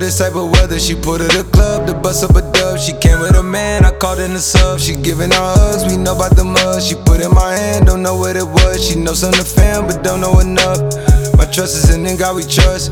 this type of weather. She put her the club to bust up a dub. She came with a man, I called in the sub. She giving her hugs, we know about the mud. She put in my hand, don't know what it was. She knows something to fam, but don't know enough. My trust is in God we trust.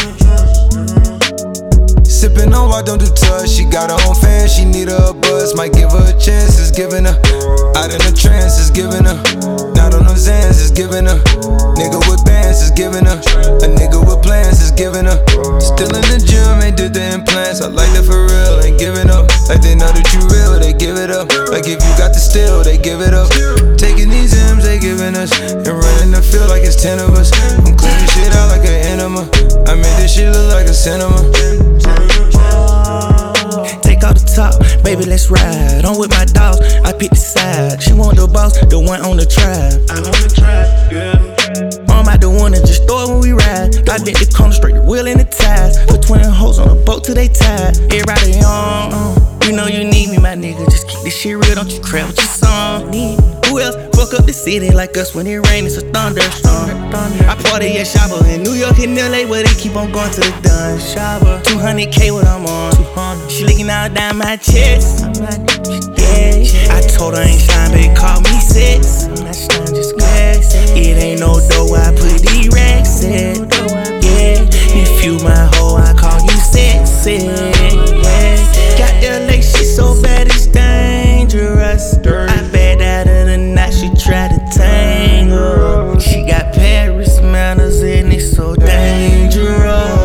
Sippin' on why don't do touch. She got her own fan, she need her a buzz. Might give her a chance, it's giving her. Out in a trance, it's giving her. Not on those Zans, it's giving her. Nigga with bands, it's giving her. A nigga with plans, it's giving her. Still in the gym, ain't did the implants. I like that for real, ain't giving up. Like they know that you real, they give it up. Like if you got the steal, they give it up. Taking these M's, they giving us. And running the field like it's 10 of us. I'm cleaning shit out like an enema. I made this shit look like a cinema. Take out the top, baby, let's ride. I'm with my dogs, I pick the side. She want the boss, the one on the track. I'm on the track, yeah. I'm out the one and just throw it when we ride. I bent the corner straight, the wheel in the ties. Put 20 hoes on a boat till they tied. Everybody on, you know you need me, my nigga. Just keep this shit real, don't you crap with your song. Who else fuck up the city like us when it rain? It's a thunderstorm. I party at Shabba in New York and LA where they keep on going to the dun. Shabba, 200K what I'm on. She licking out down my chest. Yeah, I told her I ain't shine, baby, call me sex. I'm not shine, just wax. It ain't no dough, I put these racks in. Yeah, if you my hoe, I call you sexy. Yeah, got LA, she so bad it's dangerous. I bet out of the night she try to tangle. She got Paris manners and it's so dangerous.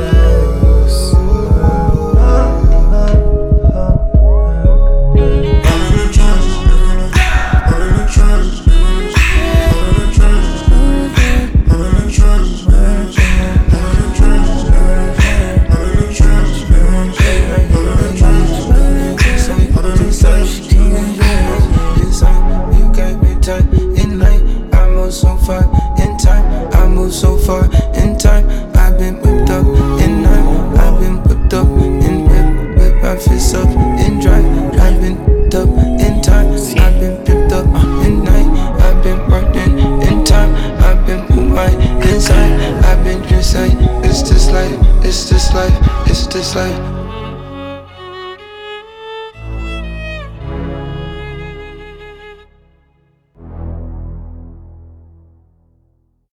So far in time, I move so far in time. I've been whipped up in night. I've been whipped up in whip my fists up in drive. I've been whipped up in time. I've been whipped up in night. I've been working in time. I've been with my inside. I've been just like, it's this life, it's this life, it's this life.